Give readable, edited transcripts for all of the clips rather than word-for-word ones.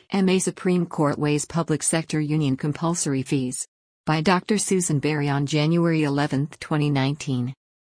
MA Supreme Court weighs public sector union compulsory fees. By Dr. Susan Berry on January 11, 2019.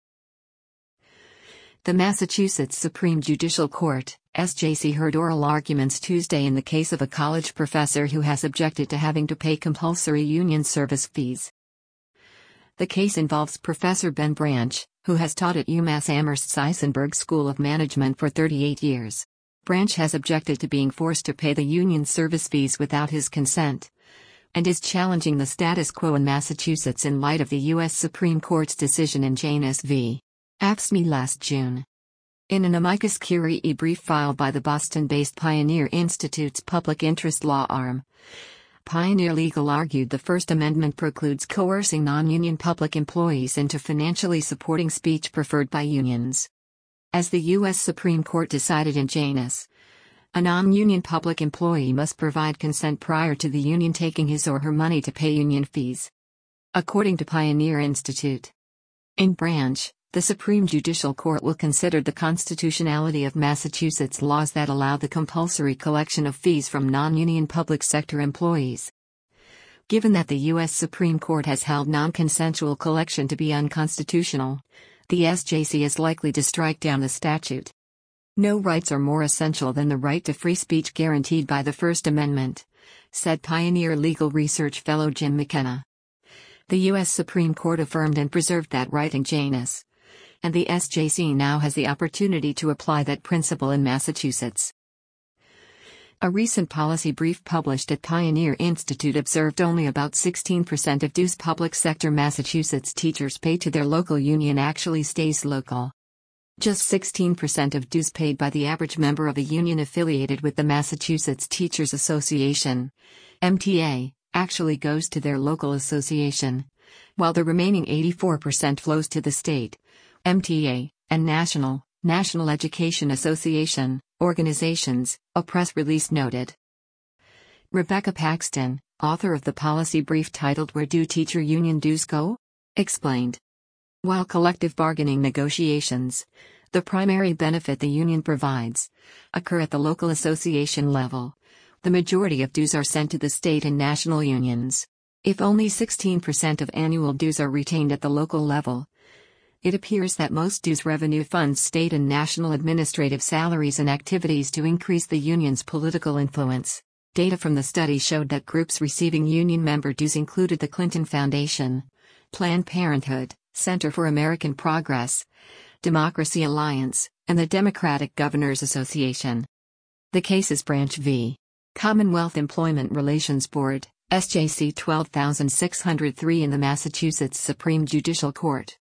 The Massachusetts Supreme Judicial Court, SJC, heard oral arguments Tuesday in the case of a college professor who has objected to having to pay compulsory union service fees. The case involves Professor Ben Branch, who has taught at UMass Amherst's Isenberg School of Management for 38 years. Branch has objected to being forced to pay the union service fees without his consent, and is challenging the status quo in Massachusetts in light of the U.S. Supreme Court's decision in Janus v. AFSCME last June. In an amicus curiae brief filed by the Boston-based Pioneer Institute's public interest law arm, Pioneer Legal argued the First Amendment precludes coercing non-union public employees into financially supporting speech preferred by unions. As the U.S. Supreme Court decided in Janus, a non-union public employee must provide consent prior to the union taking his or her money to pay union fees. According to Pioneer Institute. In Branch, the Supreme Judicial Court will consider the constitutionality of Massachusetts laws that allow the compulsory collection of fees from non-union public sector employees. Given that the U.S. Supreme Court has held non-consensual collection to be unconstitutional, the SJC is likely to strike down the statute. No rights are more essential than the right to free speech guaranteed by the First Amendment, said Pioneer Legal Research Fellow Jim McKenna. The U.S. Supreme Court affirmed and preserved that right in Janus, and the SJC now has the opportunity to apply that principle in Massachusetts. A recent policy brief published at Pioneer Institute observed only about 16% of dues public sector Massachusetts teachers pay to their local union actually stays local. Just 16% of dues paid by the average member of a union affiliated with the Massachusetts Teachers Association, MTA, actually goes to their local association, while the remaining 84% flows to the state, MTA, and National Education Association, organizations, a press release noted. Rebecca Paxton, author of the policy brief titled "Where Do Teacher Union Dues Go?" explained. While collective bargaining negotiations, the primary benefit the union provides, occur at the local association level, the majority of dues are sent to the state and national unions. If only 16% of annual dues are retained at the local level, it appears that most dues revenue funds state and national administrative salaries and activities to increase the union's political influence. Data from the study showed that groups receiving union member dues included the Clinton Foundation, Planned Parenthood, Center for American Progress, Democracy Alliance, and the Democratic Governors Association. The case is Branch v. Commonwealth Employment Relations Board, SJC 12603 in the Massachusetts Supreme Judicial Court.